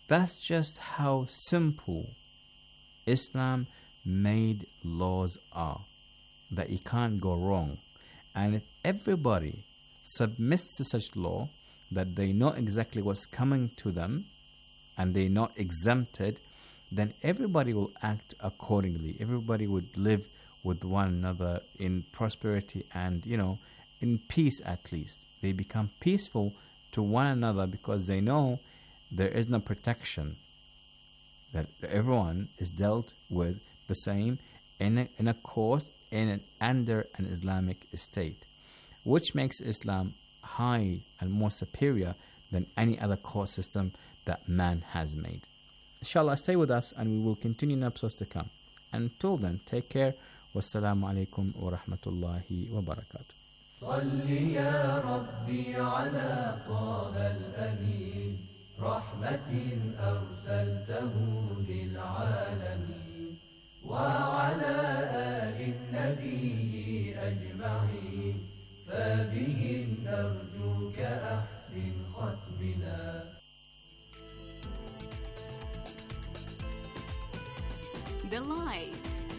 That's just how simple Islam made laws are, that you can't go wrong. And if everybody submits to such law, that they know exactly what's coming to them and they're not exempted, then everybody will act accordingly. Everybody would live with one another in prosperity and, in peace at least. They become peaceful to one another because they know there is no protection, that everyone is dealt with the same in a court under an Islamic state, which makes Islam high and more superior than any other court system that man has made. Inshallah, stay with us and we will continue in episodes to come. Until then, take care. Wassalamu alaikum wa rahmatullahi wa barakatuh. صل يا ربي على طه الأمين رحمة أرسلته للعالمين وعلى آل النبي أجمعين فبهم نرجوك أحسن ختمنا. The Light.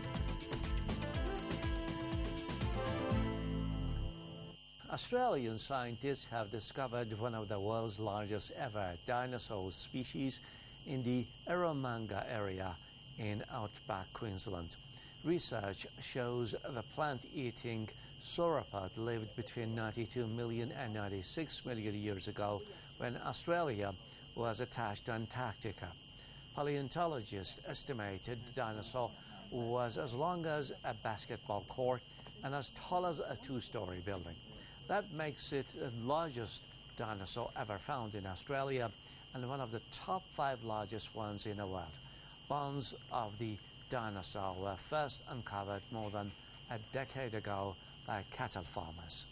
Australian scientists have discovered one of the world's largest ever dinosaur species in the Eromanga area in outback Queensland. Research shows the plant-eating sauropod lived between 92 million and 96 million years ago when Australia was attached to Antarctica. Paleontologists estimated the dinosaur was as long as a basketball court and as tall as a two-story building. That makes it the largest dinosaur ever found in Australia and one of the top 5 largest ones in the world. Bones of the dinosaur were first uncovered more than a decade ago by cattle farmers.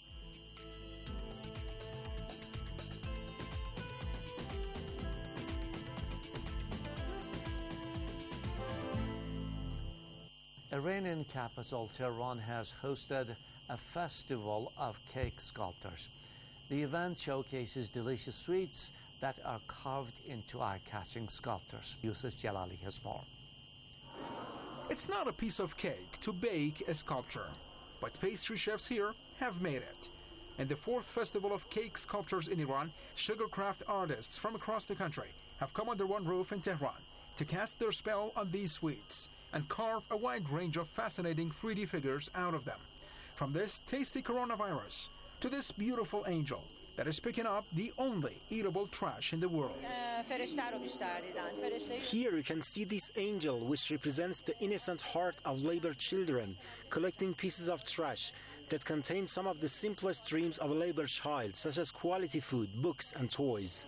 Iranian capital Tehran has hosted a festival of cake sculptors. The event showcases delicious sweets that are carved into eye-catching sculptures. Yusuf Jalali has more. It's not a piece of cake to bake a sculpture, but pastry chefs here have made it. In the 4th Festival of Cake Sculptures in Iran, sugarcraft artists from across the country have come under one roof in Tehran to cast their spell on these sweets and carve a wide range of fascinating 3D figures out of them. From this tasty coronavirus to this beautiful angel that is picking up the only eatable trash in the world. Here you can see this angel, which represents the innocent heart of labor children, collecting pieces of trash that contain some of the simplest dreams of a labor child, such as quality food, books, and toys.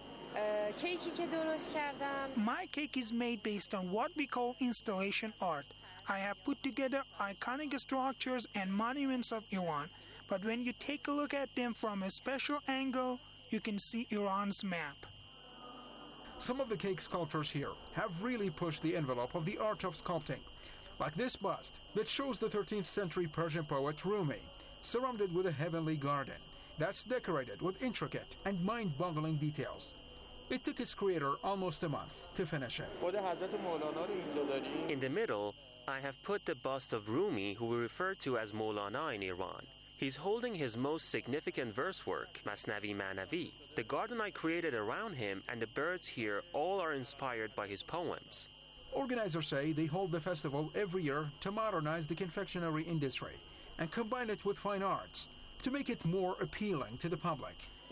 My cake is made based on what we call installation art. I have put together iconic structures and monuments of Iran, but when you take a look at them from a special angle, you can see Iran's map. Some of the cake sculptures here have really pushed the envelope of the art of sculpting, like this bust that shows the 13th century Persian poet Rumi, surrounded with a heavenly garden that's decorated with intricate and mind-boggling details. It took its creator almost a month to finish it. In the middle, I have put the bust of Rumi, who we refer to as Maulana in Iran. He's holding his most significant verse work, Masnavi Manavi. The garden I created around him and the birds here all are inspired by his poems. Organizers say they hold the festival every year to modernize the confectionery industry and combine it with fine arts to make it more appealing to the public.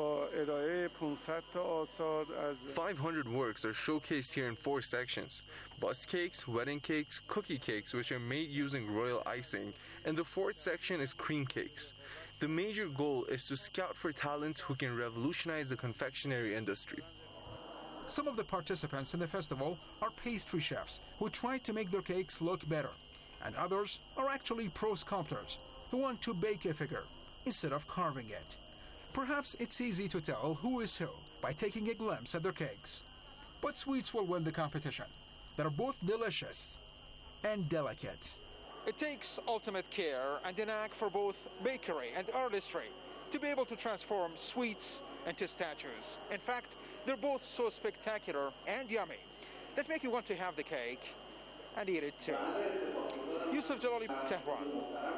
500 works are showcased here in 4 sections: bust cakes, wedding cakes, cookie cakes, which are made using royal icing, and the 4th section is cream cakes. The major goal is to scout for talents who can revolutionize the confectionery industry. Some of the participants in the festival are pastry chefs who try to make their cakes look better, and others are actually pro sculptors who want to bake a figure instead of carving it. Perhaps it's easy to tell who is who by taking a glimpse at their cakes. But sweets will win the competition. They're both delicious and delicate. It takes ultimate care and an knack for both bakery and artistry to be able to transform sweets into statues. In fact, They're both so spectacular and yummy that make you want to have the cake and eat it too. Yusuf Jalali, Tehran.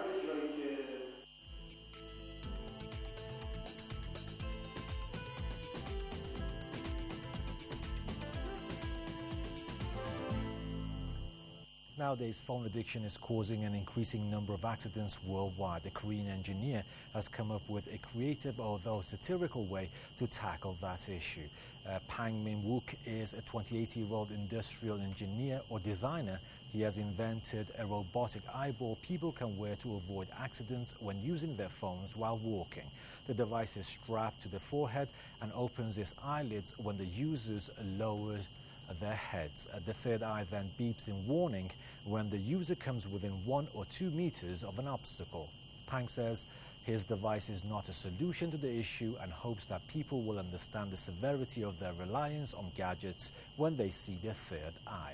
Nowadays, phone addiction is causing an increasing number of accidents worldwide. A Korean engineer has come up with a creative, although satirical way to tackle that issue. Pang Min-wook is a 28-year-old industrial engineer or designer. He has invented a robotic eyeball people can wear to avoid accidents when using their phones while walking. The device is strapped to the forehead and opens its eyelids when the users lower their heads. The third eye then beeps in warning when the user comes within 1 or 2 meters of an obstacle. Pang says his device is not a solution to the issue and hopes that people will understand the severity of their reliance on gadgets when they see their third eye.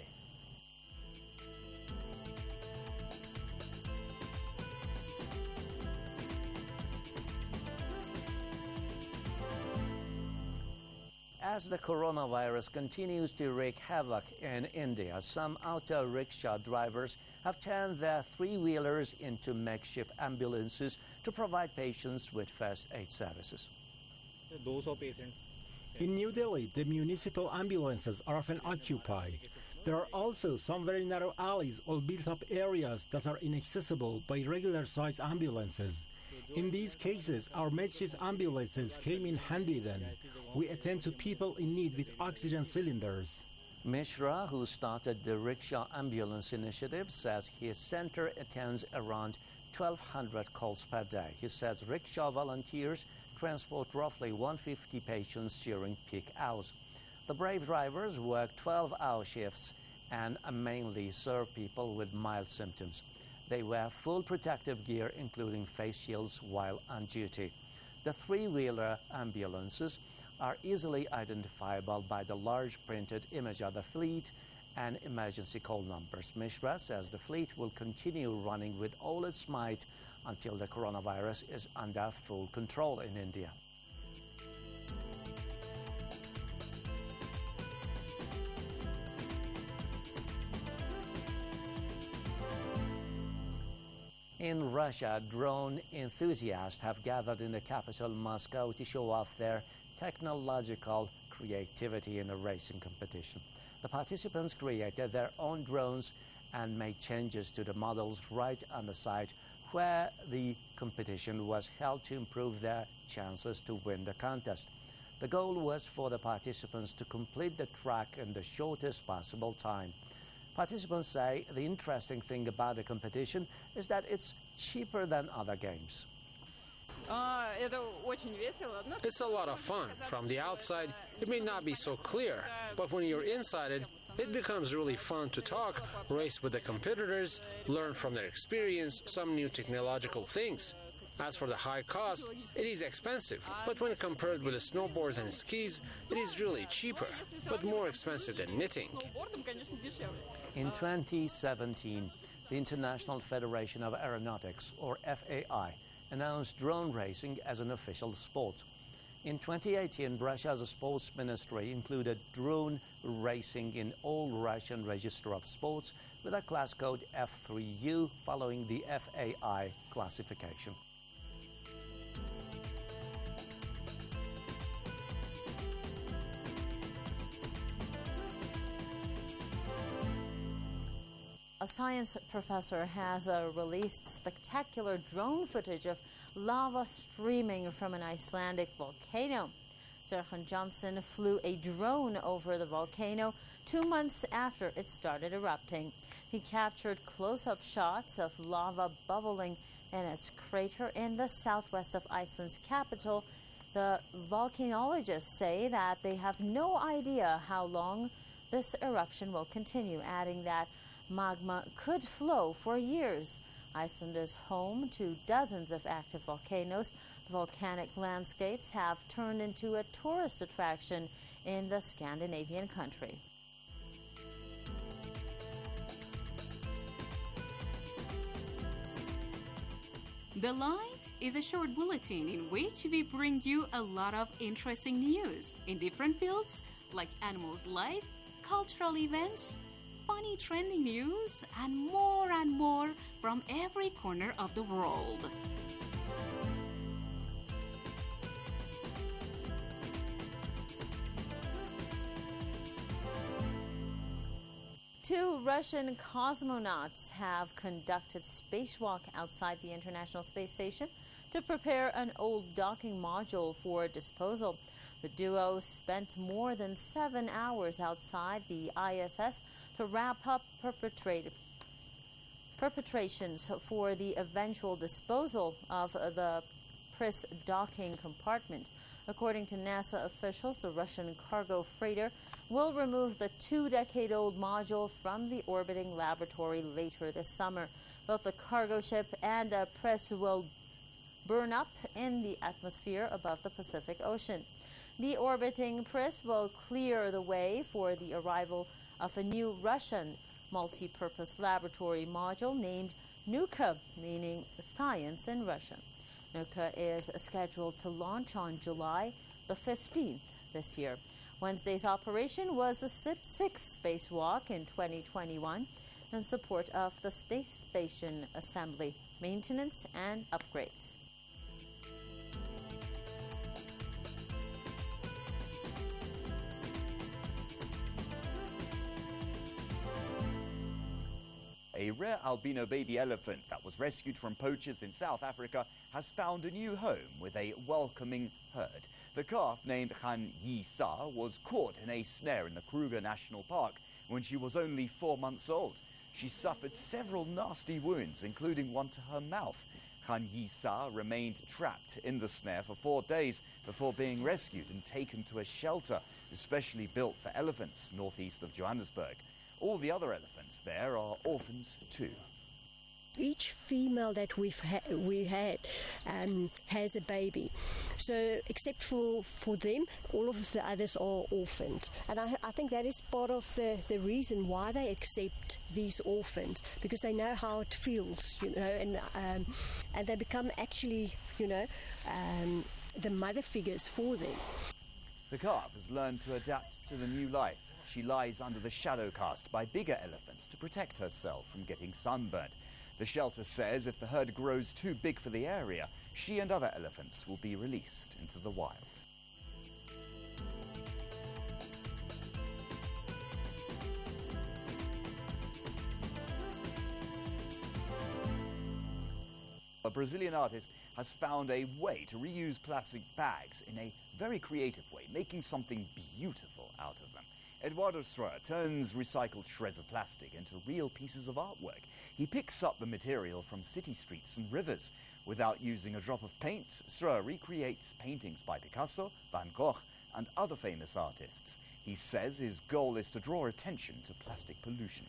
As the coronavirus continues to wreak havoc in India, some auto rickshaw drivers have turned their three-wheelers into makeshift ambulances to provide patients with first aid services. In New Delhi, the municipal ambulances are often occupied. There are also some very narrow alleys or built-up areas that are inaccessible by regular-sized ambulances. In these cases, our makeshift ambulances came in handy then. We attend to people in need with oxygen cylinders. Mishra, who started the Rickshaw Ambulance Initiative, says his center attends around 1,200 calls per day. He says rickshaw volunteers transport roughly 150 patients during peak hours. The brave drivers work 12-hour shifts and mainly serve people with mild symptoms. They wear full protective gear, including face shields, while on duty. The three-wheeler ambulances are easily identifiable by the large printed image of the fleet and emergency call numbers. Mishra says the fleet will continue running with all its might until the coronavirus is under full control in India. In Russia, drone enthusiasts have gathered in the capital, Moscow, to show off their technological creativity in a racing competition. The participants created their own drones and made changes to the models right on the site where the competition was held to improve their chances to win the contest. The goal was for the participants to complete the track in the shortest possible time. Participants say the interesting thing about the competition is that it's cheaper than other games. It's a lot of fun. From the outside, it may not be so clear, but when you're inside it, it becomes really fun to talk, race with the competitors, learn from their experience some new technological things. As for the high cost, it is expensive, but when compared with the snowboards and skis, it is really cheaper, but more expensive than knitting. In 2017, the International Federation of Aeronautics, or FAI, announced drone racing as an official sport. In 2018, Russia's sports ministry included drone racing in all Russian Register of Sports with a class code F3U following the FAI classification. A science professor has released spectacular drone footage of lava streaming from an Icelandic volcano. Serkan Johnson flew a drone over the volcano 2 months after it started erupting. He captured close-up shots of lava bubbling in its crater in the southwest of Iceland's capital. The volcanologists say that they have no idea how long this eruption will continue, adding that magma could flow for years. Iceland is home to dozens of active volcanoes. The volcanic landscapes have turned into a tourist attraction in the Scandinavian country. The Light is a short bulletin in which we bring you a lot of interesting news in different fields like animals' life, cultural events, funny trending news, and more from every corner of the world. Two Russian cosmonauts have conducted spacewalk outside the International Space Station to prepare an old docking module for disposal. The duo spent more than 7 hours outside the ISS to wrap up preparations for the eventual disposal of the Pris docking compartment. According to NASA officials, the Russian cargo freighter will remove the 2-decade-old module from the orbiting laboratory later this summer. Both the cargo ship and Pris will burn up in the atmosphere above the Pacific Ocean. The orbiting Pris will clear the way for the arrival of a new Russian multi-purpose laboratory module named Nuka, meaning science in Russian. Nuka is scheduled to launch on July the 15th this year. Wednesday's operation was the sixth spacewalk in 2021 in support of the space station assembly, maintenance, and upgrades. A rare albino baby elephant that was rescued from poachers in South Africa has found a new home with a welcoming herd. The calf, named Han Yi Sa, was caught in a snare in the Kruger National Park when she was only 4 months old. She suffered several nasty wounds, including one to her mouth. Han Yi Sa remained trapped in the snare for 4 days before being rescued and taken to a shelter especially built for elephants northeast of Johannesburg. All the other elephants there are orphans too. Each female that we had has a baby. So except for them, all of the others are orphaned. And I think that is part of the reason why they accept these orphans, because they know how it feels, and they become actually, the mother figures for them. The calf has learned to adapt to the new life. She lies under the shadow cast by bigger elephants to protect herself from getting sunburned. The shelter says if the herd grows too big for the area, she and other elephants will be released into the wild. A Brazilian artist has found a way to reuse plastic bags in a very creative way, making something beautiful out of them. Eduardo Streuer turns recycled shreds of plastic into real pieces of artwork. He picks up the material from city streets and rivers. Without using a drop of paint, Streuer recreates paintings by Picasso, Van Gogh, and other famous artists. He says his goal is to draw attention to plastic pollution.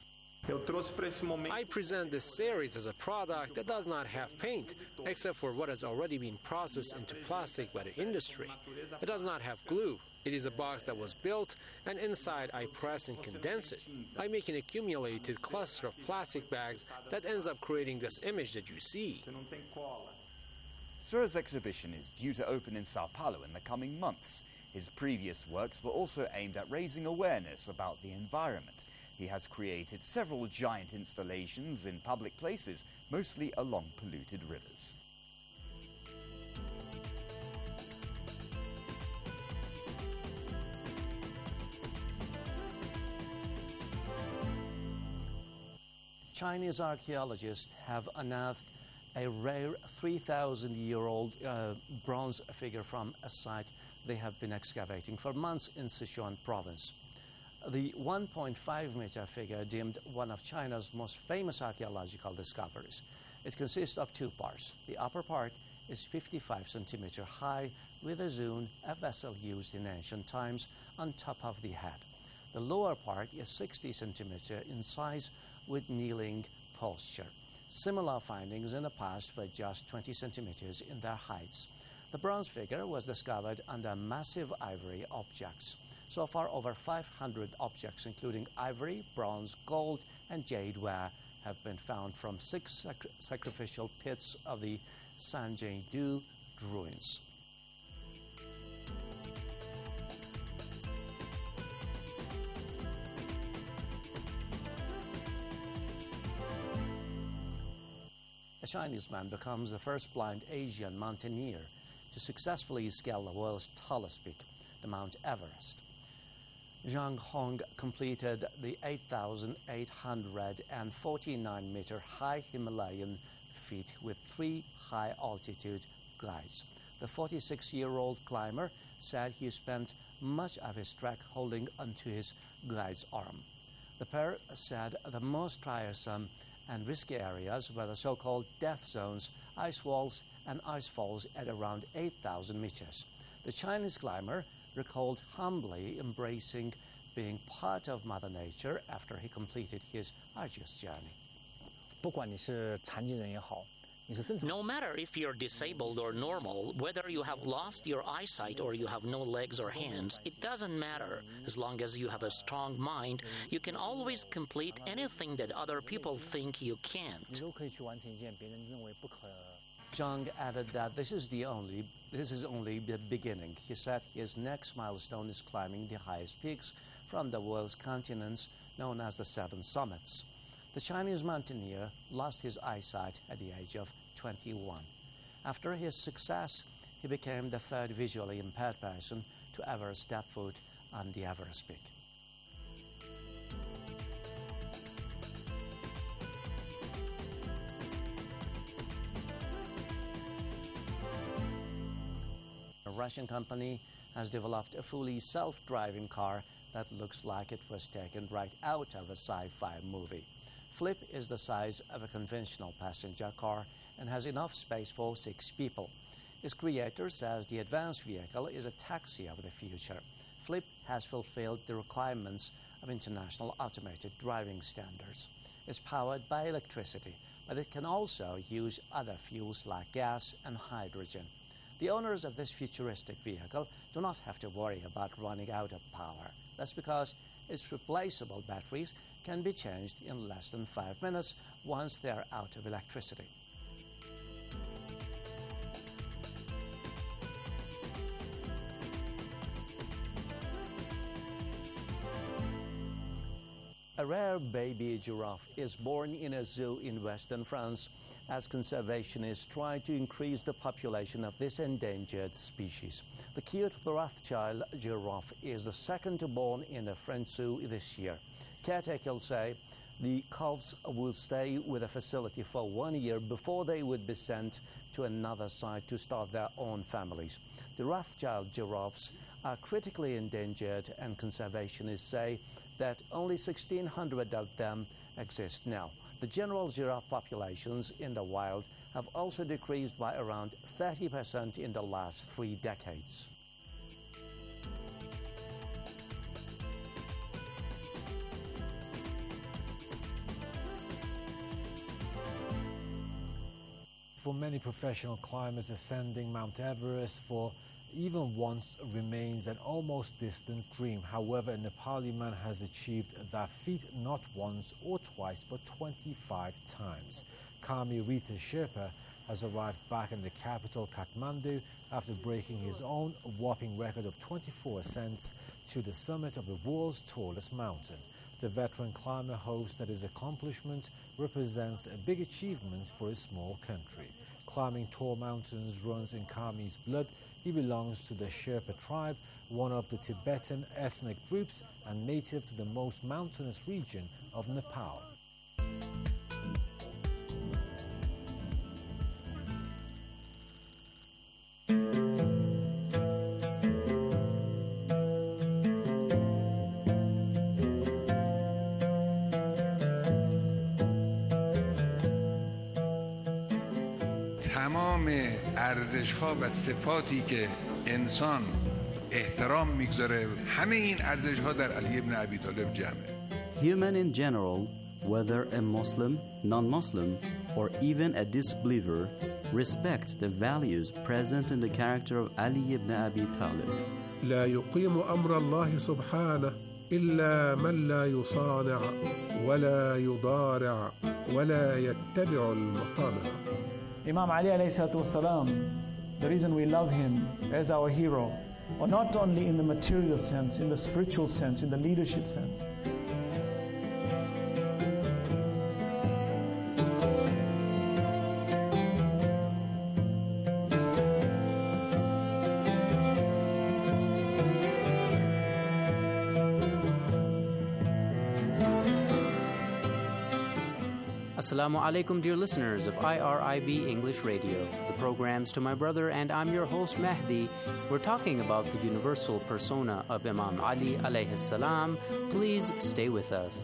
I present this series as a product that does not have paint, except for what has already been processed into plastic by the industry. It does not have glue. It is a box that was built, and inside I press and condense it. I make an accumulated cluster of plastic bags that ends up creating this image that you see. Streuer's exhibition is due to open in Sao Paulo in the coming months. His previous works were also aimed at raising awareness about the environment. He has created several giant installations in public places, mostly along polluted rivers. Chinese archaeologists have unearthed a rare 3,000-year-old bronze figure from a site they have been excavating for months in Sichuan province. The 1.5-meter figure deemed one of China's most famous archaeological discoveries. It consists of two parts. The upper part is 55 centimeters high with a zun, a vessel used in ancient times, on top of the head. The lower part is 60 centimeters in size with kneeling posture. Similar findings in the past were just 20 centimeters in their heights. The bronze figure was discovered under massive ivory objects. So far, over 500 objects, including ivory, bronze, gold, and jade, were have been found from 6 sacrificial pits of the Sanjay-do ruins. A Chinese man becomes the first blind Asian mountaineer to successfully scale the world's tallest peak, the Mount Everest. Zhang Hong completed the 8,849-meter high Himalayan feat with 3 high-altitude guides. The 46-year-old climber said he spent much of his trek holding onto his guide's arm. The pair said the most tiresome and risky areas were the so-called death zones, ice walls, and ice falls at around 8,000 meters. The Chinese climber recalled humbly embracing being part of Mother Nature after he completed his arduous journey. No matter if you're disabled or normal, whether you have lost your eyesight or you have no legs or hands, it doesn't matter. As long as you have a strong mind, you can always complete anything that other people think you can't. Zhang added that this is only the beginning. He said his next milestone is climbing the highest peaks from the world's continents, known as the 7 summits. The Chinese mountaineer lost his eyesight at the age of 21. After his success, he became the 3rd visually impaired person to ever step foot on the Everest peak. A Russian company has developed a fully self-driving car that looks like it was taken right out of a sci-fi movie. Flip is the size of a conventional passenger car and has enough space for 6 people. Its creator says the advanced vehicle is a taxi of the future. Flip has fulfilled the requirements of international automated driving standards. It's powered by electricity, but it can also use other fuels like gas and hydrogen. The owners of this futuristic vehicle do not have to worry about running out of power. That's because its replaceable batteries can be changed in less than 5 minutes once they're out of electricity. A rare baby giraffe is born in a zoo in western France as conservationists try to increase the population of this endangered species. The cute Rothschild giraffe is the second born in a French zoo this year. Caretakers say the calves will stay with the facility for 1 year before they would be sent to another site to start their own families. The Rothschild giraffes are critically endangered, and conservationists say that only 1,600 of them exist now. The general giraffe populations in the wild have also decreased by around 30% in the last 3 decades. For many professional climbers, ascending Mount Everest for even once remains an almost distant dream. However, a Nepali man has achieved that feat not once or twice, but 25 times. Kami Rita Sherpa has arrived back in the capital, Kathmandu, after breaking his own whopping record of 24 ascents to the summit of the world's tallest mountain. The veteran climber hopes that his accomplishment represents a big achievement for a small country. Climbing tall mountains runs in Kami's blood. He belongs to the Sherpa tribe, one of the Tibetan ethnic groups and native to the most mountainous region of Nepal. تمام ارزش‌ها و صفاتی که انسان احترام میگذاره همه این ارزش‌ها در علی ابن ابی طالب جمعه. Human in general, whether a Muslim, non-Muslim, or even a disbeliever, respect the values present in the character of Ali ibn Abi Talib. لا يقيم أمر الله سبحانه إلا من لا يصانع ولا يضارع ولا يتبع المطامع. Imam Ali alayhi salatu wasalam, the reason we love him as our hero, or not only in the material sense, in the spiritual sense, in the leadership sense. Assalamu alaikum, dear listeners of IRIB English Radio. The program's To My Brother, and I'm your host Mahdi. We're talking about the universal persona of Imam Ali alayhi salam. Please stay with us.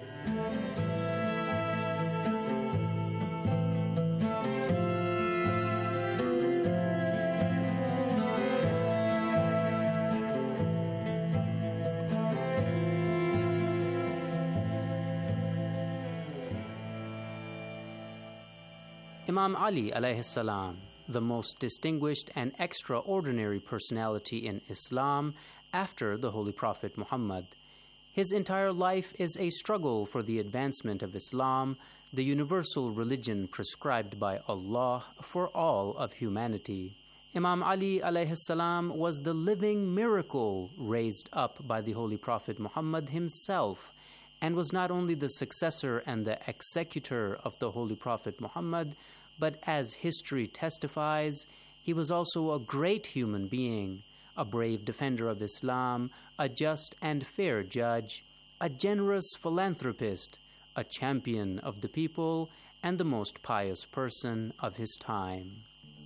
Imam Ali alayhi salam, the most distinguished and extraordinary personality in Islam after the Holy Prophet Muhammad. His entire life is a struggle for the advancement of Islam, the universal religion prescribed by Allah for all of humanity. Imam Ali alayhi salam was the living miracle raised up by the Holy Prophet Muhammad himself, and was not only the successor and the executor of the Holy Prophet Muhammad, but as history testifies, he was also a great human being, a brave defender of Islam, a just and fair judge, a generous philanthropist, a champion of the people, and the most pious person of his time.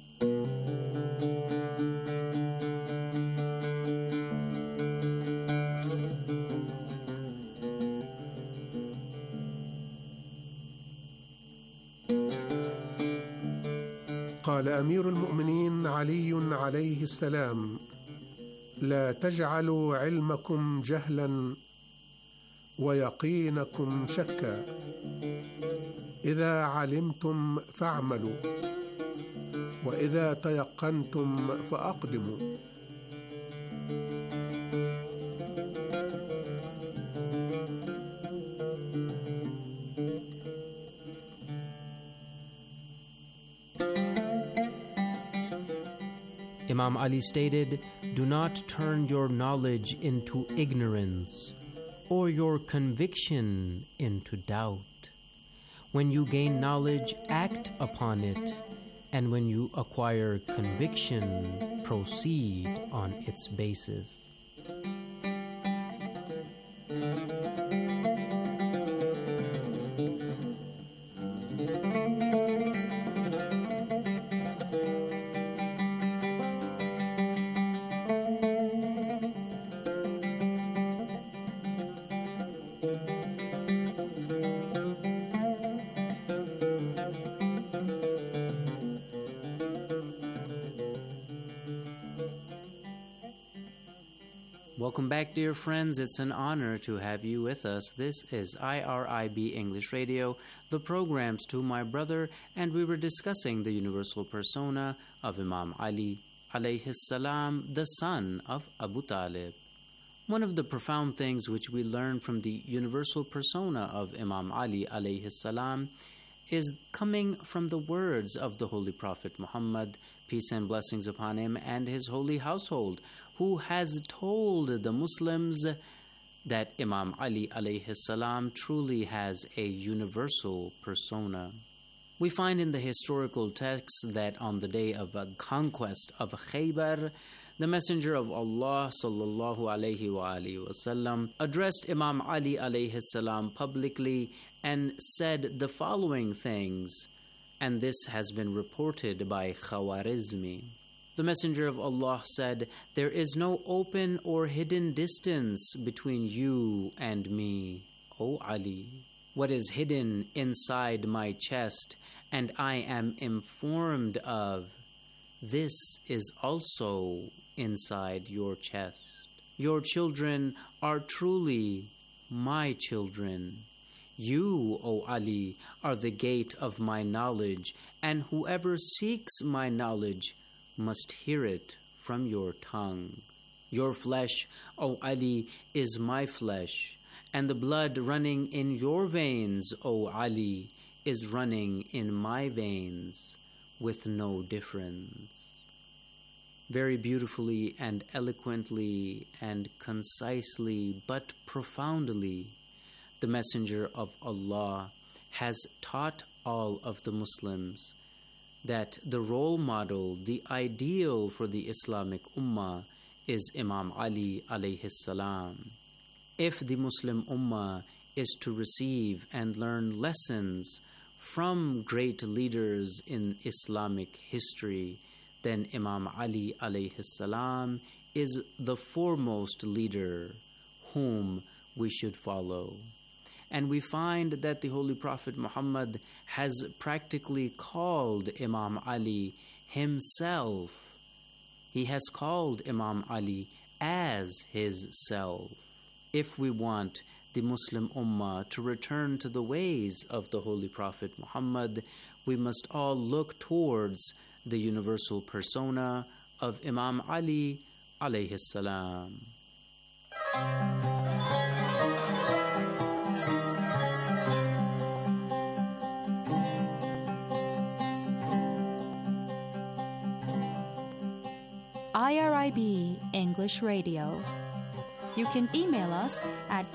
قال أمير المؤمنين علي عليه السلام: لا تجعلوا علمكم جهلا ويقينكم شكا، إذا علمتم فاعملوا، وإذا تيقنتم فأقدموا. Imam Ali stated, "Do not turn your knowledge into ignorance or your conviction into doubt. When you gain knowledge, act upon it, and when you acquire conviction, proceed on its basis." Welcome back, dear friends. It's an honor to have you with us. This is IRIB English Radio, the program's To My Brother, and we were discussing the universal persona of Imam Ali alayhi salam, the son of Abu Talib. One of the profound things which we learn from the universal persona of Imam Ali alayhi salam is coming from the words of the Holy Prophet Muhammad, peace and blessings upon him, and his holy household, who has told the Muslims that Imam Ali alayhi salam truly has a universal persona. We find in the historical texts that on the day of the conquest of Khaybar, the Messenger of Allah sallallahu alayhi wa alihi wasallam addressed Imam Ali alayhi salam publicly and said the following things, and this has been reported by Khawarizmi. The Messenger of Allah said, "There is no open or hidden distance between you and me, O Ali. What is hidden inside my chest and I am informed of, this is also inside your chest. Your children are truly my children. You, O Ali, are the gate of my knowledge, and whoever seeks my knowledge must hear it from your tongue." Your flesh, O Ali, is my flesh, and the blood running in your veins, O Ali, is running in my veins, with no difference. Very beautifully and eloquently and concisely but profoundly, the Messenger of Allah has taught all of the Muslims that the role model, the ideal for the Islamic Ummah is Imam Ali alayhi salam. If the Muslim Ummah is to receive and learn lessons from great leaders in Islamic history, then Imam Ali alayhi salam is the foremost leader whom we should follow. And we find that the Holy Prophet Muhammad has practically called Imam Ali himself. He has called Imam Ali as his self. If we want the Muslim Ummah to return to the ways of the Holy Prophet Muhammad, we must all look towards the universal persona of Imam Ali alayhi salam. IRIB English Radio. You can email us at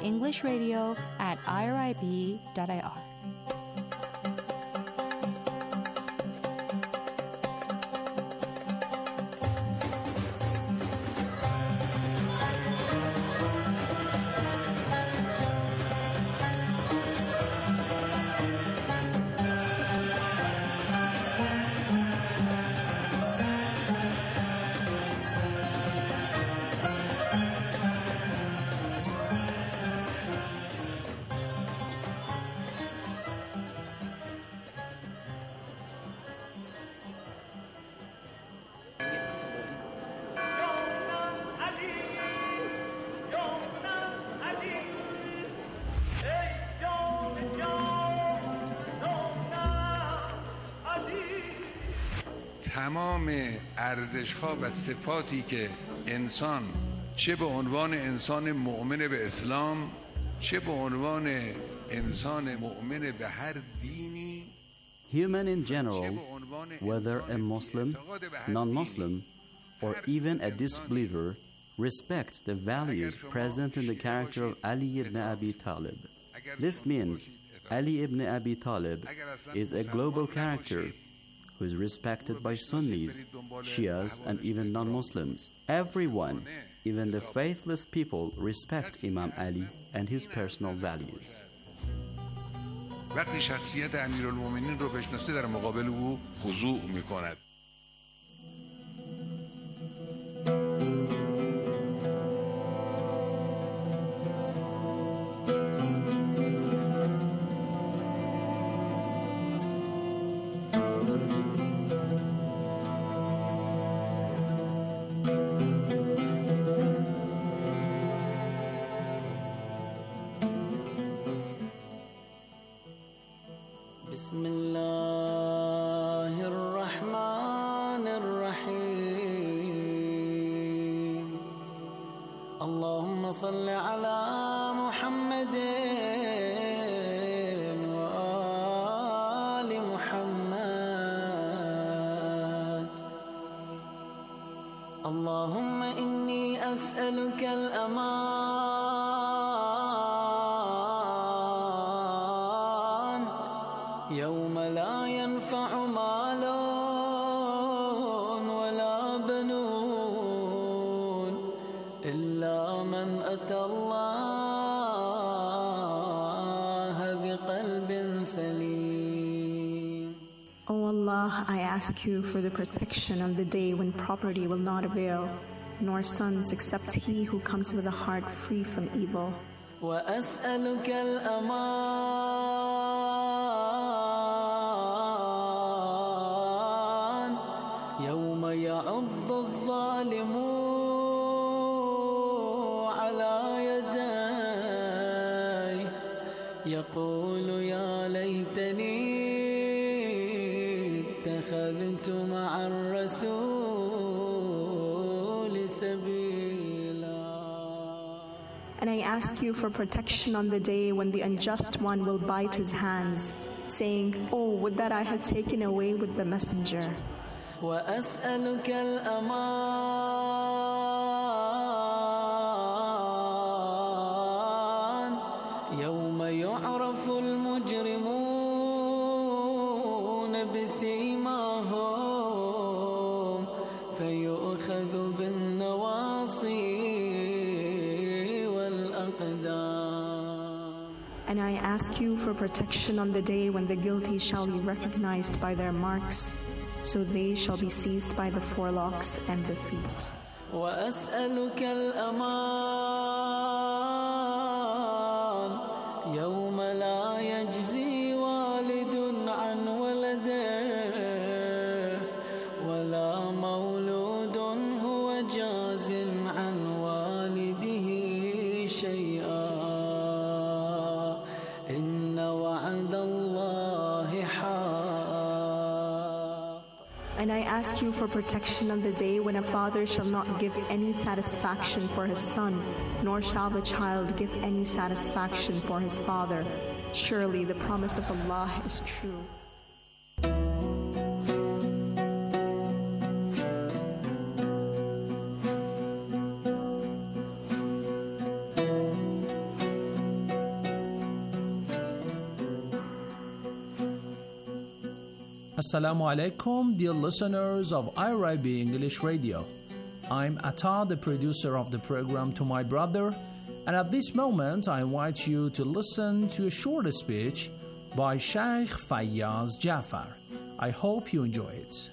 englishradio@irib.ir. تمام ارزش‌ها و صفاتی که انسان چه به عنوان انسان مؤمن به اسلام چه به عنوان انسان مؤمن به هر دینی Human in general, whether a Muslim, non-Muslim, or even a disbeliever, respect the values present in the character of Ali ibn Abi Talib. This means Ali ibn Abi Talib is a global character who is respected by Sunnis, Shias, and even non-Muslims. Everyone, even the faithless people, respect Imam Ali and his personal values. وقتی شخصیت امیرالمومنین رو بشناسه در مقابل او خضوع میکند. بسم الله الرحمن الرحيم اللهم صل على محمد وآل محمد اللهم إني أسألك الأمان يوم لا ينفع مال ولا بنون إلا من أتى الله بقلب سليم. O Allah, I ask you for the protection on the day when property will not avail, nor sons except he who comes with a heart free from evil. وأسألك الأمان يوم يعض الظالم على يديه يقول يا ليتني اتخذت مع الرسول سبيلا. And I ask you for protection on the day when the unjust one will bite his hands, saying, "Oh, would that I had taken away with the messenger." وأسألك الأمان يوم يعرف المجرمون بسيماهم فيؤخذ بالنواصي والأقدام. And I ask you for protection on the day when the guilty shall be recognized by their marks, so they shall be seized by the forelocks and the feet. وأسألك الأمان يوم لا يجزي والد عن ولده ولا مولود هو جاز عن والده شيئا إن وعد الله حق. And I ask you for protection on the day when a father shall not give any satisfaction for his son, nor shall the child give any satisfaction for his father. Surely the promise of Allah is true. Assalamu alaikum, dear listeners of IRIB English Radio. I'm Atta, the producer of the program To My Brother, and at this moment I invite you to listen to a short speech by Sheikh Fayyaz Jafar. I hope you enjoy it.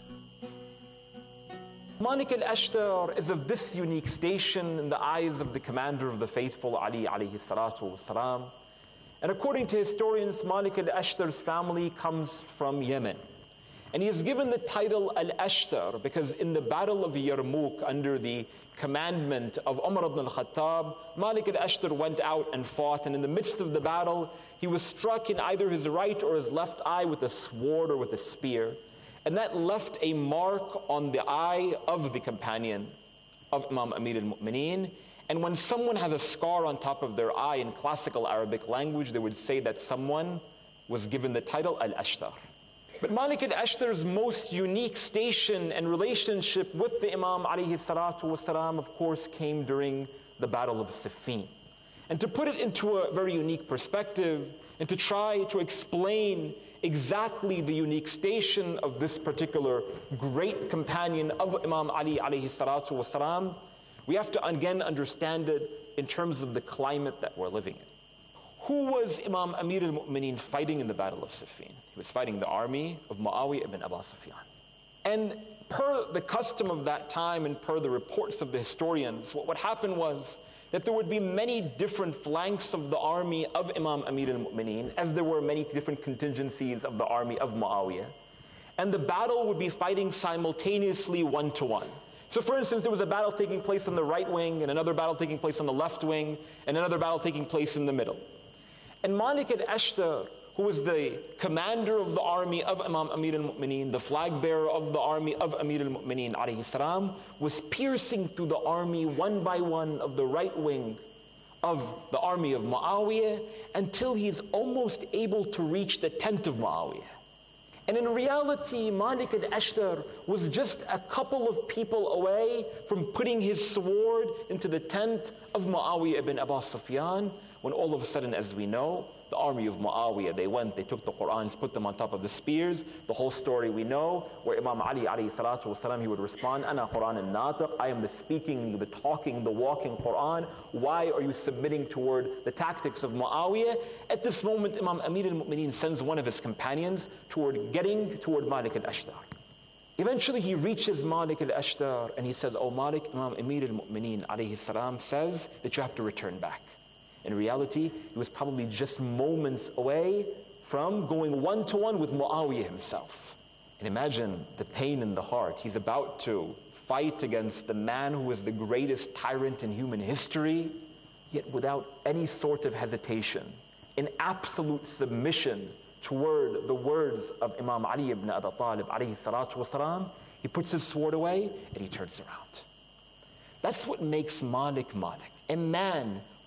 Malik al-Ashtar is of this unique station in the eyes of the commander of the faithful, Ali alayhi salatu wasalam. And according to historians, Malik al-Ashtar's family comes from Yemen. And he is given the title Al-Ashtar because in the Battle of Yarmouk, under the commandment of Umar ibn al-Khattab, Malik al-Ashtar went out and fought, and in the midst of the battle, he was struck in either his right or his left eye with a sword or with a spear. And that left a mark on the eye of the companion of Imam Amir al-Mu'mineen. And when someone has a scar on top of their eye in classical Arabic language, they would say that someone was given the title Al-Ashtar. But Malik al-Ashtar's most unique station and relationship with the Imam alayhi salatu wasalam, of course, came during the Battle of Siffin. And to put it into a very unique perspective, and to try to explain exactly the unique station of this particular great companion of Imam Ali alayhi salatu wasalam, we have to again understand it in terms of the climate that we're living in. Who was Imam Amir al-Mu'mineen fighting in the Battle of Siffin? He was fighting the army of Muawiyah ibn Abu Sufyan. And per the custom of that time and per the reports of the historians, what would happen was that there would be many different flanks of the army of Imam Amir al-Mu'mineen, as there were many different contingencies of the army of Muawiyah. And the battle would be fighting simultaneously one-to-one. So for instance, there was a battle taking place on the right wing, and another battle taking place on the left wing, and another battle taking place in the middle. And Malik al-Ashtar, who was the commander of the army of Imam Amir al-Mu'mineen, the flag bearer of the army of Amir al-Mu'mineen alayhi salam, was piercing through the army one by one of the right wing of the army of Muawiyah until he's almost able to reach the tent of Muawiyah. And in reality, Malik al-Ashtar was just a couple of people away from putting his sword into the tent of Muawiyah ibn Abu Sufyan, when all of a sudden, as we know, the army of Muawiyah, they took the Qur'ans, put them on top of the spears. The whole story we know, where Imam Ali alayhi salatu wasalam, he would respond, Ana Qur'an al-Natiq, I am the speaking, the talking, the walking Qur'an. Why are you submitting toward the tactics of Muawiyah? At this moment, Imam Amir al-Mu'mineen sends one of his companions toward Malik al-Ashtar. Eventually he reaches Malik al-Ashtar and he says, Oh Malik, Imam Amir al-Mu'mineen alayhi salam says that you have to return back. In reality, he was probably just moments away from going one-to-one with Muawiyah himself. And imagine the pain in the heart. He's about to fight against the man who was the greatest tyrant in human history, yet without any sort of hesitation, in absolute submission toward the words of Imam Ali ibn Abi Talib alayhi salatu wasalam, he puts his sword away and he turns around. That's what makes Malik Malik, a man who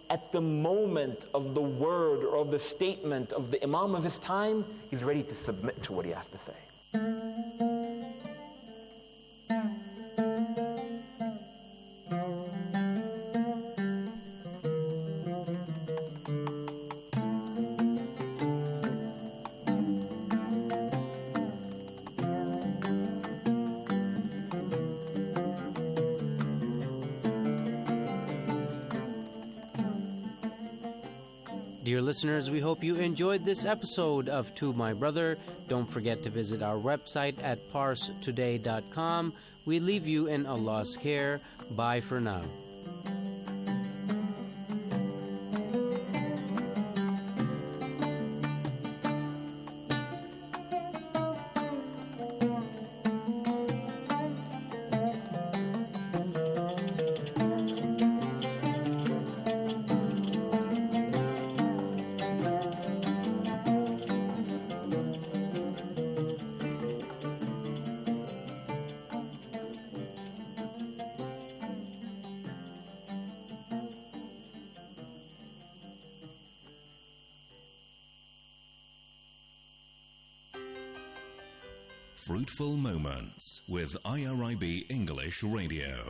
at the moment of the word or of the statement of the Imam of his time, he's ready to submit to what he has to say. Dear listeners, we hope you enjoyed this episode of To My Brother. Don't forget to visit our website at parstoday.com. We leave you in Allah's care. Bye for now. Fruitful Moments with IRIB English Radio.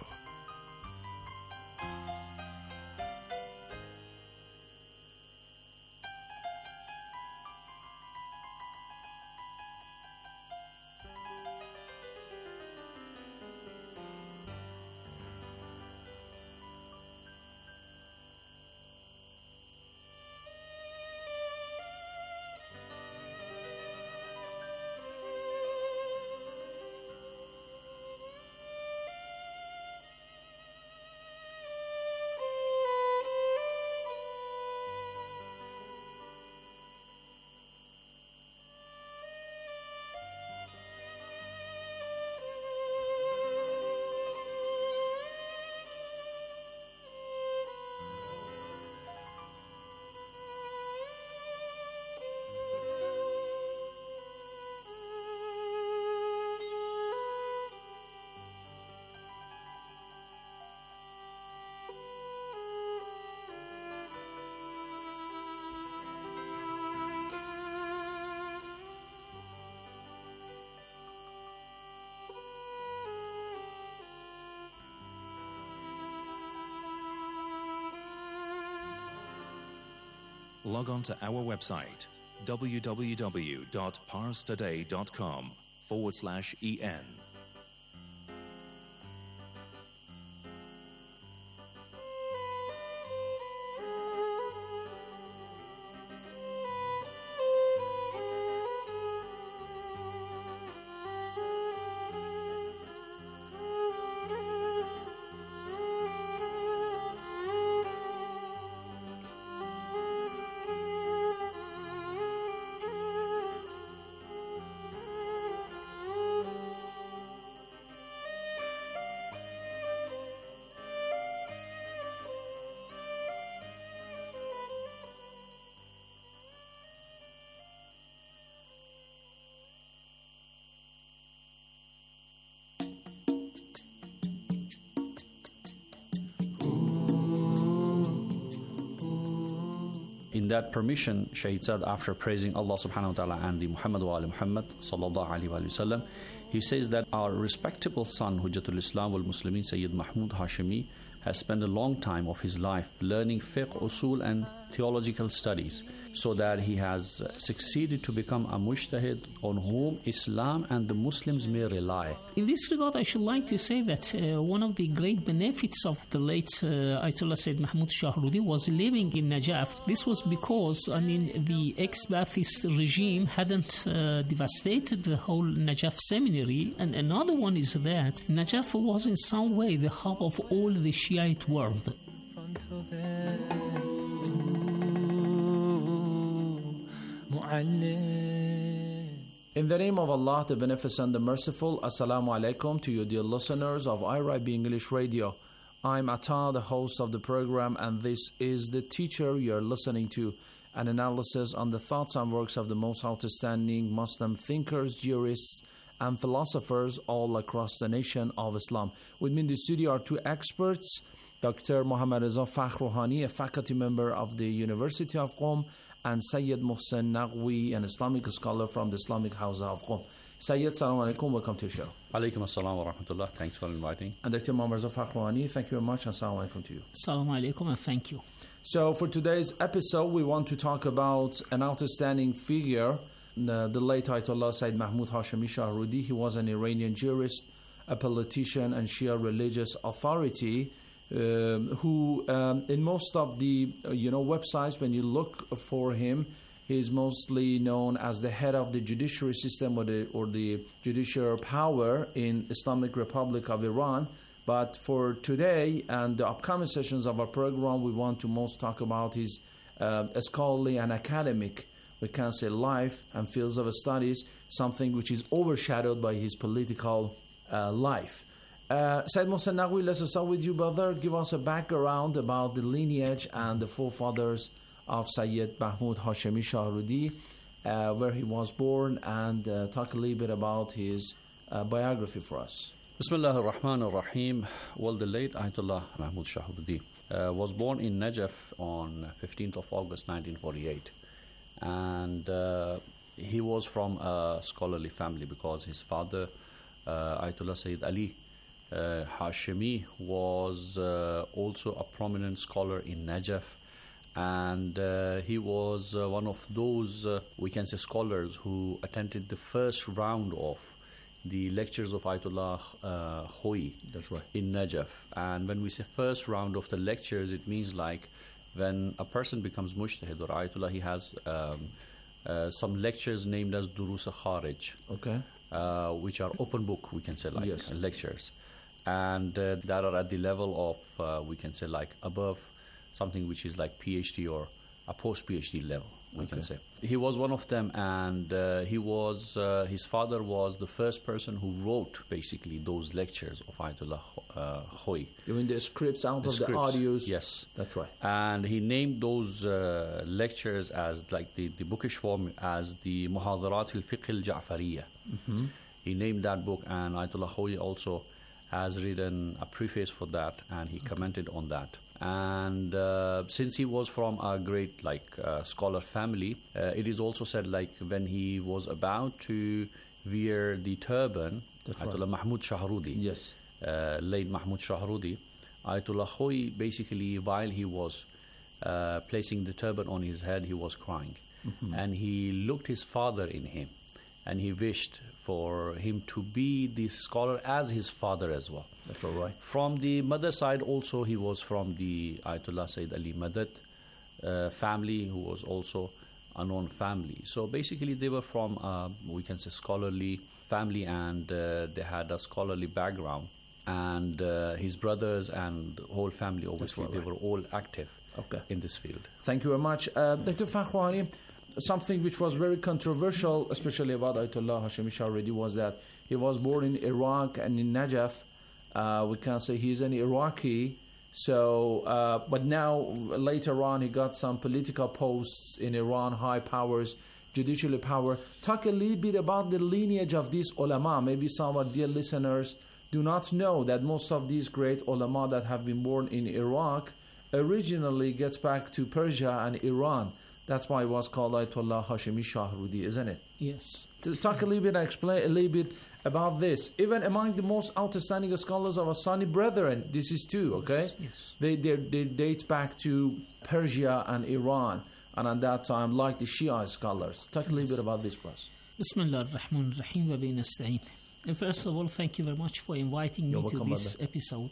Log on to our website, www.parstoday.com/EN. In that permission, Shaykh said, after praising Allah subhanahu wa ta'ala and the Muhammad wa ali Muhammad sallallahu alayhi wa sallam, he says that our respectable son, Hujjatul Islam wal Muslimin, Sayyid Mahmud Hashimi, has spent a long time of his life learning fiqh, usul and theological studies, so that he has succeeded to become a mujtahid on whom Islam and the Muslims may rely. In this regard, I should like to say that one of the great benefits of the late Ayatollah Sayyid Mahmud Shahrudi was living in Najaf. This was because, the ex-Ba'athist regime hadn't devastated the whole Najaf seminary. And another one is that Najaf was in some way the hub of all the Shiite world. In the name of Allah, the Beneficent, the Merciful, Assalamu alaikum to you, dear listeners of IRIB English Radio. I'm Atta, the host of the program, and this is The Teacher you're listening to, an analysis on the thoughts and works of the most outstanding Muslim thinkers, jurists, and philosophers all across the nation of Islam. With me in the studio are two experts Dr. Mohammad Reza Fakhrouhani, a faculty member of the University of Qom, and Sayyid Mohsen Naqvi, an Islamic scholar from the Islamic House of Qom. Sayyid, Assalamu alaikum, welcome to the show. Alaikum assalam wa rahmatullah, thanks for inviting. And Dr. Mohammad Reza Fakhrouhani, thank you very much, and Assalamu alaikum to you. Assalamu alaikum, and thank you. So for today's episode, we want to talk about an outstanding figure, the late Ayatollah Sayyid Mahmoud Hashemi Shahrudi. He was an Iranian jurist, a politician, and Shia religious authority, who in most of the websites, when you look for him, he is mostly known as the head of the judiciary system or the judicial power in Islamic Republic of Iran. But for today and the upcoming sessions of our program, we want to most talk about his scholarly and academic, we can say, life and fields of studies, something which is overshadowed by his political life. Sayyid Mohsen Naqvi, let's start with you, brother. Give us a background about the lineage and the forefathers of Sayyid Mahmoud Hashemi Shahrudi, where he was born, and talk a little bit about his biography for us. Bismillah ar-Rahman ar-Rahim. Well, the late Ayatollah Mahmoud Shahrudi was born in Najaf on 15th of August 1948. And he was from a scholarly family because his father, Ayatollah Sayyid Ali Hashemi, was also a prominent scholar in Najaf. And he was one of those, we can say, scholars who attended the first round of the lectures of Ayatollah Khoi. That's right. In Najaf. And when we say first round of the lectures, it means like when a person becomes Mujtahid or Ayatollah, he has some lectures named as Durus Kharij. Okay. Which are open book, we can say, like yes. Lectures. And that are at the level of, we can say, like above something which is like PhD or a post-PhD level, we can say. He was one of them, and he was his father was the first person who wrote basically those lectures of Ayatollah Khoi. You mean the scripts out of the audios? Yes. That's right. And he named those lectures as like the bookish form as the Muhadarat al-Fiqh al-Ja'fariyya. Mm-hmm. He named that book, and Ayatollah Khoi also has written a preface for that, and he commented on that. And since he was from a great scholar family, it is also said like when he was about to wear the turban, that's Ayatollah right. Mahmoud Shahrudi, yes, late Mahmoud Shahrudi, Ayatollah Khoi, basically while he was placing the turban on his head, he was crying. Mm-hmm. And he looked his father in him, and he wished for him to be the scholar as his father as well. That's all right. From the mother side also, he was from the Ayatollah Sayyid Ali Madad family, who was also a known family. So basically they were from, we can say, scholarly family, and they had a scholarly background. And his brothers and the whole family, obviously, right. They were all active in this field. Thank you very much. Dr. Fakhrouhani, something which was very controversial, especially about Ayatollah Hashemi Shahrudi, was that he was born in Iraq and in Najaf. We can say he's an Iraqi. So, but now later on he got some political posts in Iran, high powers, judicial power. Talk a little bit about the lineage of these ulama. Maybe some of dear listeners do not know that most of these great ulama that have been born in Iraq originally gets back to Persia and Iran. That's why it was called Ayatollah Hashemi Shahrudi, isn't it? Yes. To talk a little bit and explain a little bit about this. Even among the most outstanding scholars of our Sunni brethren, this is too, okay? Yes. They date back to Persia and Iran, and at that time, like the Shia scholars. Talk a little bit about this, please. Bismillah ar-Rahman ar-Rahim wa bi nasta'in. First of all, thank you very much for inviting me to this episode.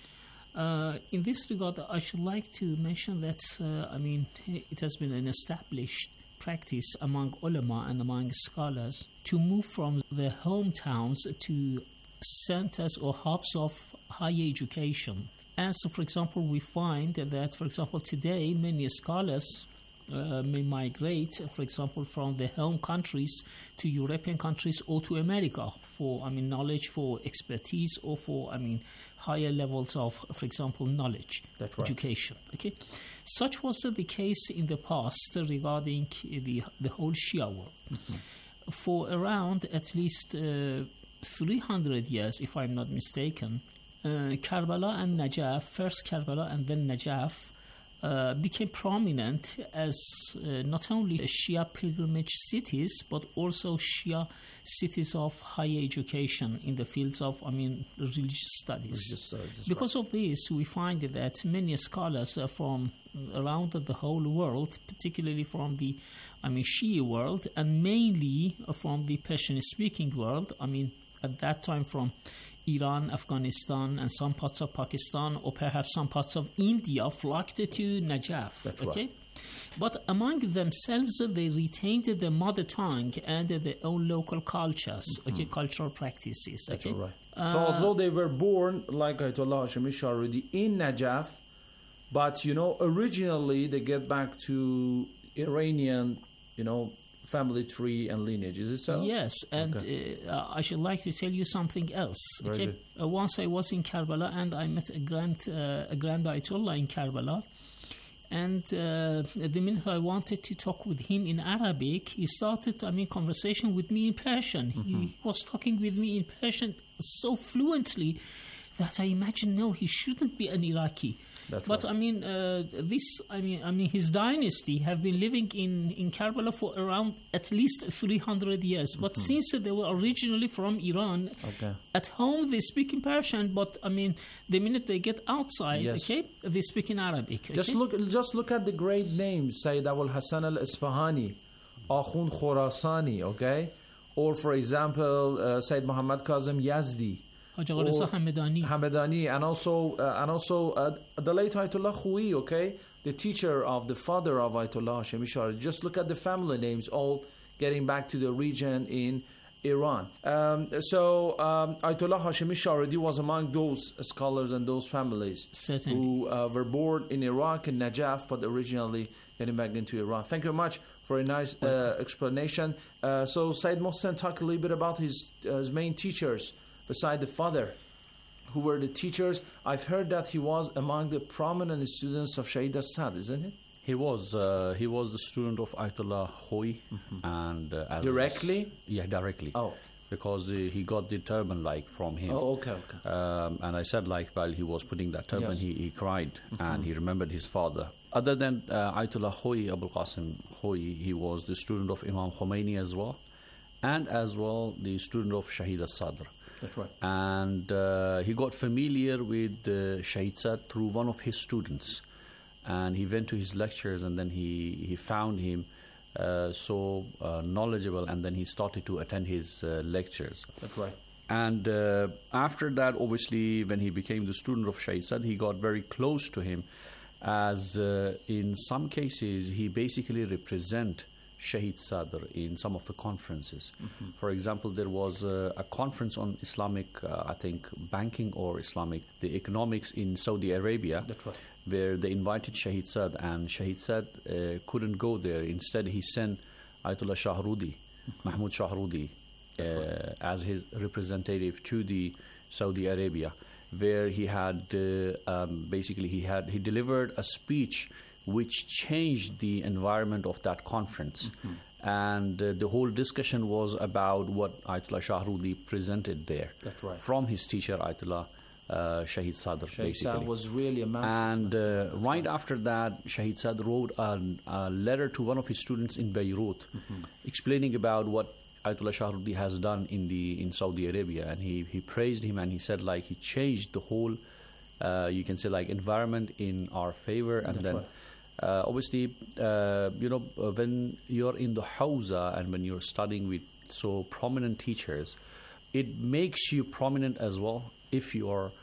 In this regard, I should like to mention that, it has been an established practice among ulama and among scholars to move from their hometowns to centers or hubs of higher education. And so, for example, we find that, for example, today many scholars may migrate, for example, from their home countries to European countries or to America for, knowledge, for expertise, or for, higher levels of, for example, knowledge, that's right. Education. Okay, such was the case in the past regarding the whole Shia world. Mm-hmm. For around at least 300 years, if I'm not mistaken, Karbala and Najaf, first Karbala and then Najaf, became prominent as not only Shia pilgrimage cities, but also Shia cities of higher education in the fields of, religious studies. Because of this, we find that many scholars from around the whole world, particularly from the Shia world, and mainly from the Persian-speaking world, at that time from Iran, Afghanistan, and some parts of Pakistan, or perhaps some parts of India, flocked to Najaf. That's okay? Right. But among themselves, they retained the mother tongue and their own local cultures, cultural practices. That's okay? right. So although they were born, like Ayatollah Hashemi Shahrudi, in Najaf, but, originally they get back to Iranian, family tree and lineage. Is it so? Yes, and I should like to tell you something else. Very good. Once I was in Karbala and I met a grand Ayatollah in Karbala, and the minute I wanted to talk with him in Arabic, he started conversation with me in Persian. He was talking with me in Persian so fluently that I imagined, no, he shouldn't be an Iraqi. That's but right. His dynasty have been living in Karbala for around at least 300 years. But since they were originally from Iran, at home they speak in Persian. But the minute they get outside, they speak in Arabic. Okay? Just look at the great names: Sayyid Abul Hassan al-Isfahani, Akhund Khorasani, or for example, Sayyid Muhammad Kazim Yazdi. Hamedani, and also the late Ayatollah Khouei, the teacher of the father of Ayatollah Hashemi Shahrudi. Just look at the family names, all getting back to the region in Iran. So Ayatollah Hashemi Shahrudi was among those scholars and those families who were born in Iraq, in Najaf, but originally getting back into Iran. Thank you very much for a nice explanation. So Sayyid Mohsen, talk a little bit about his main teachers. Beside the father, who were the teachers. I've heard that he was among the prominent students of Shahid Assad, isn't it? He was the student of Ayatollah Khouei, and directly. Directly. Oh, because he got the turban from him. Oh, okay. And I said while he was putting that turban, he cried and he remembered his father. Other than Ayatollah Khouei, Abul Qasim Khouei, he was the student of Imam Khomeini as well, and as well the student of Shahid al-Sadr. That's right. And he got familiar with Shahid Sad through one of his students. And he went to his lectures, and then he found him so knowledgeable, and then he started to attend his lectures. That's right. And after that, obviously, when he became the student of Shahid Sad, he got very close to him, as in some cases, he basically represent Shahid Sadr in some of the conferences. For example, there was a conference on Islamic, banking or the economics in Saudi Arabia. That's right. Where they invited Shahid Sad, and Shahid Sad couldn't go there. Instead, he sent Ayatollah Shahrudi, Mahmoud Shahrudi, as his representative to the Saudi Arabia, where he had he delivered a speech which changed the environment of that conference. And the whole discussion was about what Ayatollah Shahrudi presented there. That's right. From his teacher, Ayatollah Shahid Sadr, Shahid Sadr was really a massive. And right after that, Shahid Sadr wrote a letter to one of his students in Beirut, explaining about what Ayatollah Shahrudi has done in Saudi Arabia. And he praised him, and he said he changed the whole, you can say environment in our favor. And That's then right. Obviously, when you're in the Hawza and when you're studying with so prominent teachers, it makes you prominent as well if you are,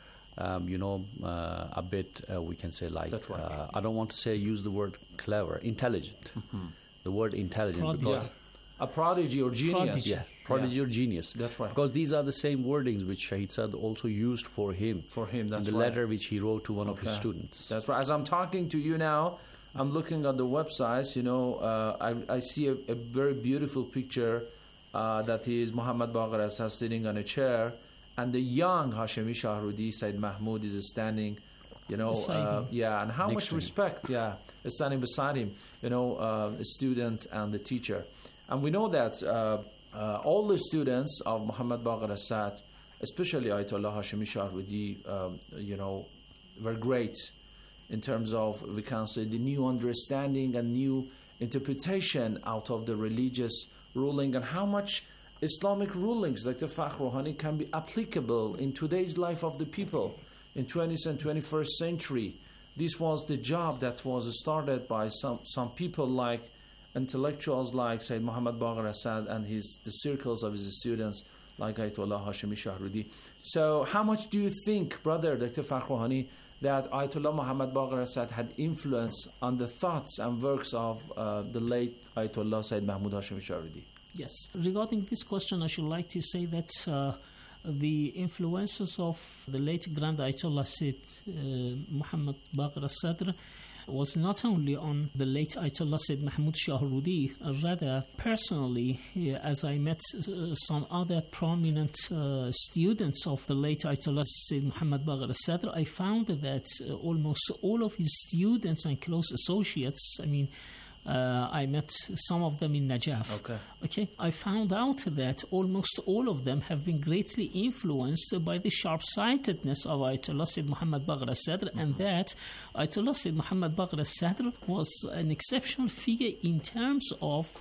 a bit, we can say That's right. I don't want to use the word clever, intelligent. The word intelligent. Because a prodigy or genius. Prodigy or genius. That's right. Because these are the same wordings which Shahid Sad also used for him. That's in the right. letter which he wrote to one of his students. That's right. As I'm talking to you now, I'm looking at the websites. I see a very beautiful picture that is Muhammad Baqir Assad sitting on a chair, and the young Hashemi Shahrudi, Sayyid Mahmoud, is standing. And how much respect, is standing beside him. The student and the teacher. And we know that all the students of Muhammad Baqir Assad especially Ayatollah Hashemi Shahrudi, were great in terms of, we can say, the new understanding and new interpretation out of the religious ruling, and how much Islamic rulings like the Fakhr Rouhani can be applicable in today's life of the people in 20th and 21st century. This was the job that was started by some people, like intellectuals like Sayyid Muhammad Baqir Assad and the circles of his students like Ayatollah Hashemi Shahrudi. So how much do you think, brother Dr. Fakhr Rouhani, that Ayatollah Muhammad Baqir Assad had influence on the thoughts and works of the late Ayatollah Sayyid Mahmud Hashemi Shahrudi? Yes. Regarding this question, I should like to say that the influences of the late Grand Ayatollah Sayyid Muhammad Baqir Assad was not only on the late Ayatollah Sayyid Mahmud Shahrudi, rather personally, as I met some other prominent students of the late Ayatollah Sayyid Muhammad Baqir Assad, I found that almost all of his students and close associates, I met some of them in Najaf. Okay. I found out that almost all of them have been greatly influenced by the sharp-sightedness of Ayatollah Sayyid Muhammad Baqir Assad, and that Ayatollah Sayyid Muhammad Baqir Assad was an exceptional figure in terms of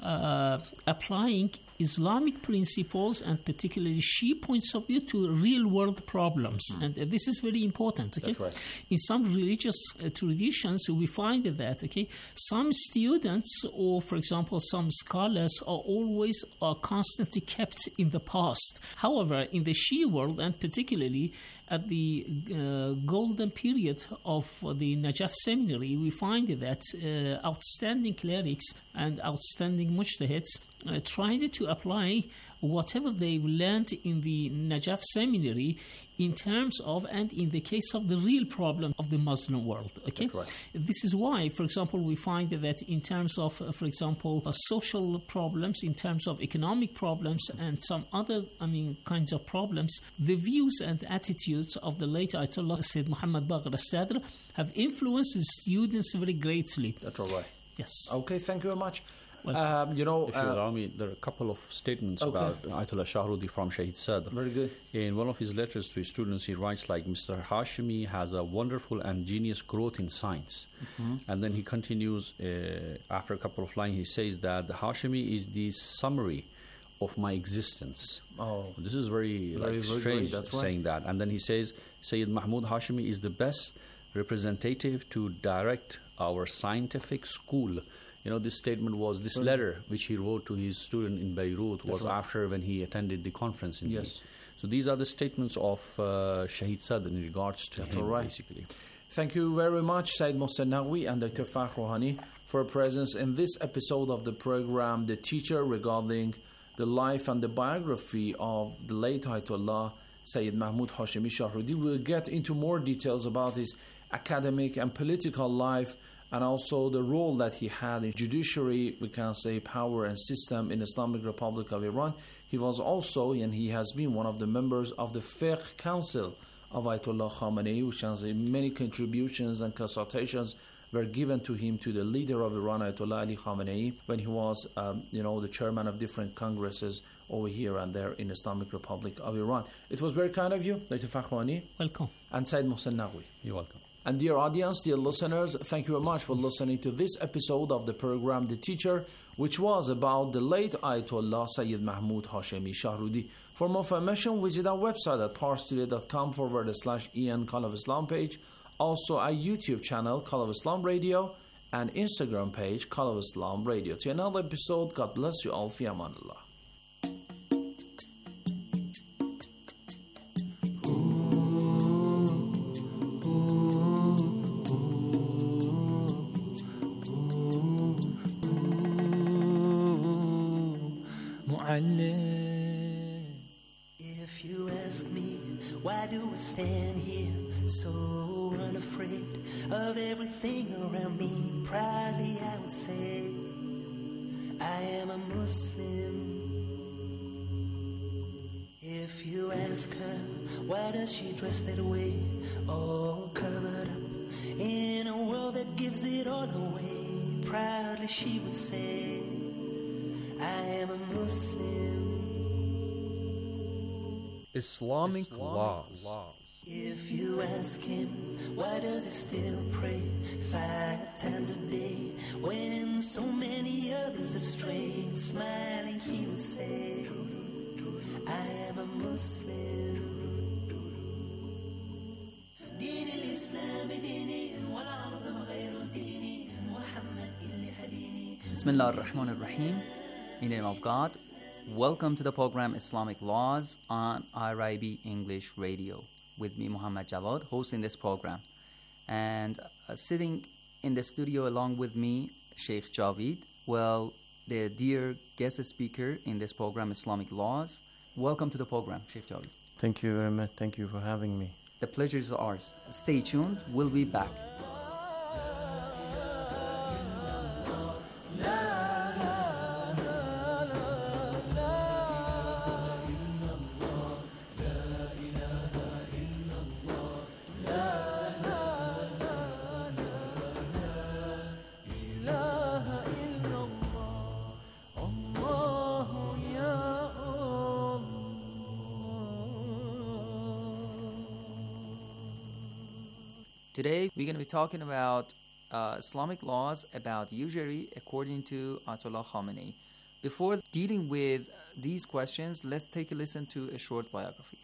applying Islamic principles and particularly Shia points of view to real-world problems. And this is very important. Okay? That's right. In some religious traditions, we find that some students or, for example, some scholars are constantly kept in the past. However, in the Shia world, and particularly at the golden period of the Najaf seminary, we find that outstanding clerics and outstanding mujtahids trying to apply whatever they learned in the Najaf seminary in terms of and in the case of the real problem of the Muslim world. Okay, right. This is why, for example, we find that in terms of, for example, social problems, in terms of economic problems, and some other, kinds of problems, the views and attitudes of the late Ayatollah Sayyid Muhammad Baqir Assad have influenced the students very greatly. That's all right. Yes. Okay, thank you very much. if you allow me, there are a couple of statements about Ayatollah Shahrudi from Shaheed Sadr. Very good. In one of his letters to his students, he writes like, Mr. Hashemi has a wonderful and genius growth in science. And then he continues, after a couple of lines, he says that Hashemi is the summary of my existence. This is very strange saying that. And then he says, Sayyid Mahmud Hashemi is the best representative to direct our scientific school. This statement was, this letter which he wrote to his student in Beirut was after when he attended the conference in So these are the statements of Shaheed Sadr in regards to him, basically. Thank you very much, Sayyid Mohsen Naqvi and Dr. Fakhr Rouhani, for a presence in this episode of the program, The Teacher, regarding the life and the biography of the late Ayatollah Sayyid Mahmud Hashemi Shahrudi. We'll get into more details about his academic and political life, and also the role that he had in judiciary, we can say, power and system in Islamic Republic of Iran. He was also, and he has been, one of the members of the Fiqh Council of Ayatollah Khamenei, which has many contributions and consultations were given to him, to the leader of Iran, Ayatollah Ali Khamenei, when he was, the chairman of different congresses over here and there in Islamic Republic of Iran. It was very kind of you, Dr. Fakhr Rouhani. Welcome. And Sayyid Mohsen Naqvi. You're welcome. And dear audience, dear listeners, thank you very much for listening to this episode of the program The Teacher, which was about the late Ayatollah Sayyid Mahmud Hashemi Shahrudi. For more information, visit our website at parstoday.com/EN Call of Islam page, also our YouTube channel, Call of Islam Radio, and Instagram page, Call of Islam Radio. To another episode, God bless you all. Fi amanillah. If you ask me, why do I stand here so unafraid of everything around me? Proudly I would say I am a Muslim. If you ask her, why does she dress that way, all covered up in a world that gives it all away? Proudly she would say I am a Muslim. Islamic laws. If you ask him, why does he still pray 5 times a day when so many others have strayed? Smiling, he would say, I am a Muslim. Bismillah ar-Rahman ar-Rahim. In the name of God. Welcome to the program Islamic Laws on IRIB English Radio. With me, Muhammad Jawad, hosting this program. And sitting in the studio along with me, Sheikh Javid. Well, the dear guest speaker in this program, Islamic Laws. Welcome to the program, Sheikh Javid. Thank you very much. Thank you for having me. The pleasure is ours. Stay tuned. We'll be back. Today, we're going to be talking about Islamic laws about usury according to Ayatollah Khamenei. Before dealing with these questions, let's take a listen to a short biography.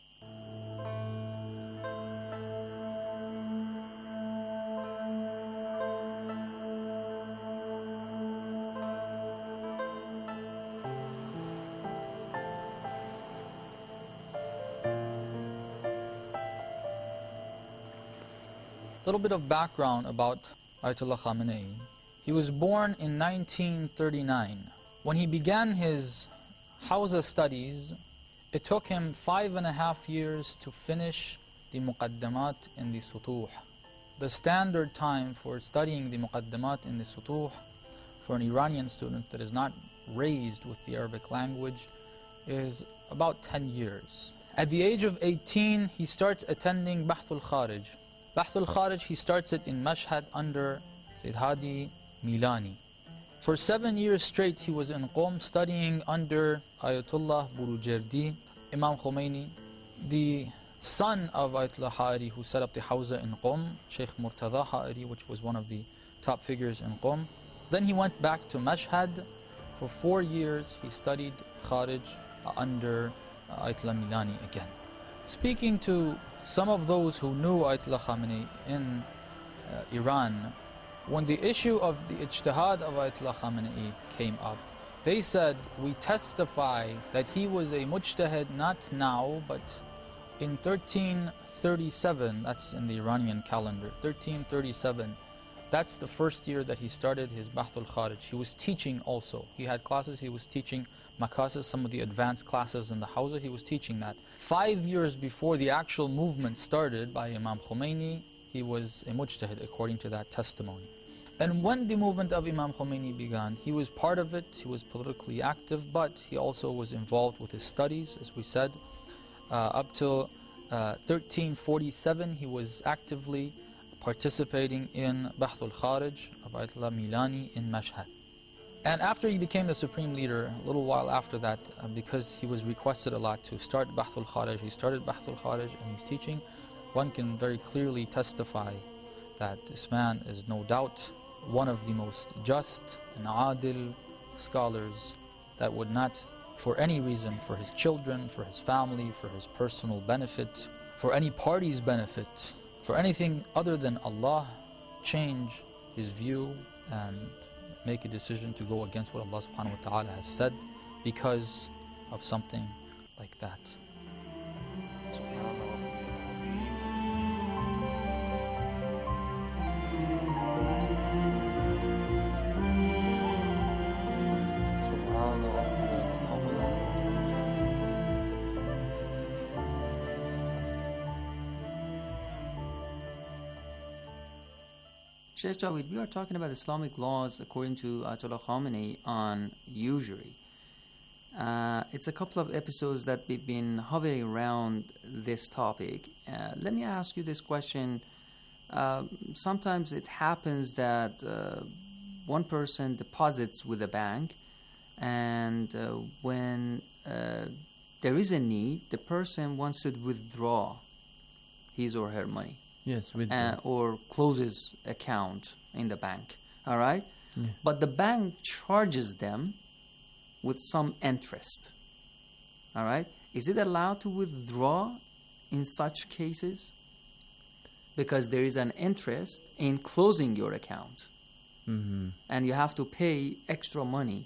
A little bit of background about Ayatollah Khamenei. He was born in 1939. When he began his Hawza studies, it took him 5.5 years to finish the Muqaddamat in the Sutuh. The standard time for studying the Muqaddamat in the Sutuh for an Iranian student that is not raised with the Arabic language is about 10 years. At the age of 18, he starts attending Bahthul Kharij. Bahthul Kharij, he starts it in Mashhad under Sayyid Hadi Milani. For 7 years straight, he was in Qom studying under Ayatollah Burujerdi, Imam Khomeini, the son of Ayatollah Ha'ari, who set up the Hawza in Qom, Sheikh Murtada Ha'ari, which was one of the top figures in Qom. Then he went back to Mashhad. For 4 years, he studied Kharij under Ayatollah Milani again. Speaking to some of those who knew Ayatollah Khamenei in Iran, when the issue of the ijtihad of Ayatollah Khamenei came up, they said, we testify that he was a mujtahid not now, but in 1337, that's in the Iranian calendar, 1337, that's the first year that he started his Bahthul Kharij. He was teaching also. He had classes, he was teaching Makasis, some of the advanced classes in the Hawza, he was teaching that. 5 years before the actual movement started by Imam Khomeini, he was a mujtahid according to that testimony. And when the movement of Imam Khomeini began, he was part of it, he was politically active, but he also was involved with his studies, as we said. Up till 1347, he was actively participating in Bahthul Kharij of Ayatollah Milani in Mashhad. And after he became the supreme leader, a little while after that, because he was requested a lot to start Bahthul Kharij, he started Bahthul Kharij and he's teaching. One can very clearly testify that this man is no doubt one of the most just and adil scholars that would not, for any reason, for his children, for his family, for his personal benefit, for any party's benefit, for anything other than Allah, change his view and make a decision to go against what Allah subhanahu wa ta'ala has said because of something like that. Sheikh Javid, we are talking about Islamic laws according to Ayatollah Khamenei on usury. It's a couple of episodes that we've been hovering around this topic. Let me ask you this question. Sometimes it happens that one person deposits with a bank, and when there is a need, the person wants to withdraw his or her money. Yes, or close his account in the bank. All right? Yeah. But the bank charges them with some interest. All right? Is it allowed to withdraw in such cases? Because there is an interest in closing your account. Mm-hmm. And you have to pay extra money